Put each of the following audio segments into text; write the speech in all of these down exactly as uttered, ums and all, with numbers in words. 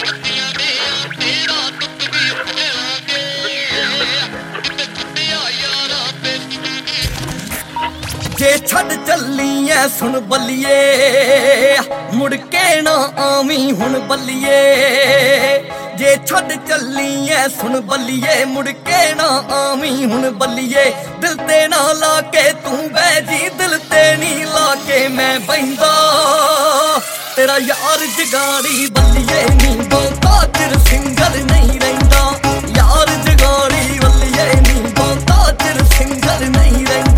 जे छड़ चली ऐ सुन बल्लिए मुड़ के ना आवी हुण बल्लिए। जे छड़ चली ऐ सुन बल्लिए मुड़ के ना आवी हुण बल्लिए। दिल ते ना लाके तू बह जी दिल ते नी लाके मैं बहिंदा तेरा यार जगाड़ी बल्लिए नी बहुता चिर सिंगल नहीं रहिंदा। यार जगाड़ी बल्लिए नी बहुता चिर सिंगल नहीं रहिंदा।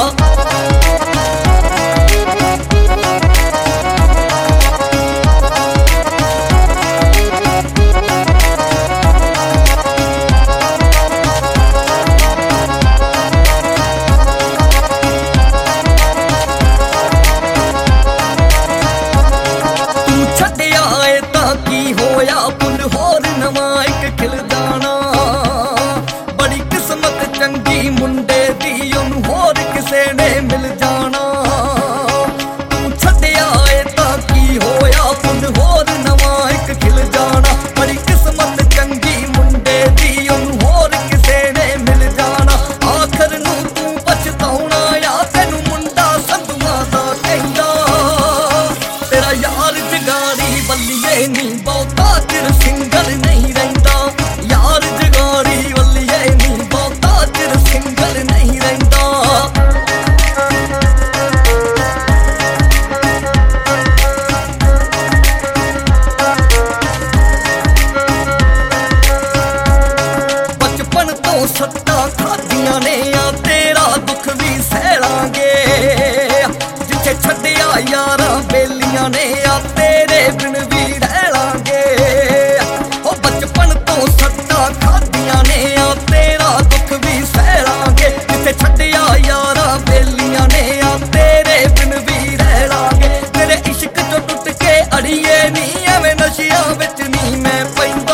सत्ता खादियां ने आ तेरा दुख भी सह लांगे। जिथे छड्डिया यारा बेलियां ने आ तेरे बिन भी रह लांगे। ओ बचपन तो सत्ता खादियां ने आ तेरा दुख भी सह लांगे। जिथे छड्डिया यारा बेलियां ने आ तेरे बिन भी रह लांगे। तेरे इश्क चो टुट के अड़िए नी एवें नशियां विच नी मैं पैंदा।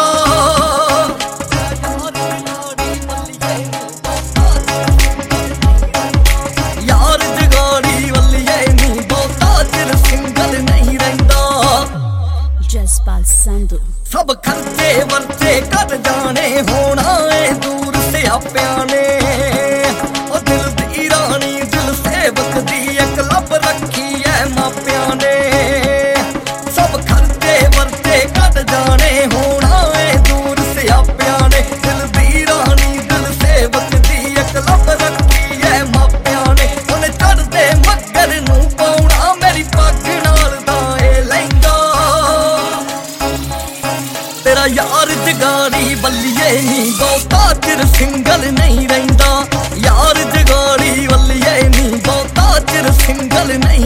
सब खर्चे वर्चे कर जाने होना है दूर से स्यापियां ने। ओ दिल दी रानी दिल सेवक दी एक लब रखी है मापियां ने। सब खर्चे वर्चे कर जाने होना है दूर से स्यापियां ने। दिल दी रानी दिल सेवक दी एक लब रखी है मापियां ने। उन्हें चढ़दे मगर नूं पाउणा मेरी पग नाल दा ए लैंदा। तेरा यार जगाड़ी बल्लिए नी बहुता चिर सिंगल नहीं रहिंदा। यार जगाड़ी बल्लिए नी बहुता चिर सिंगल नहीं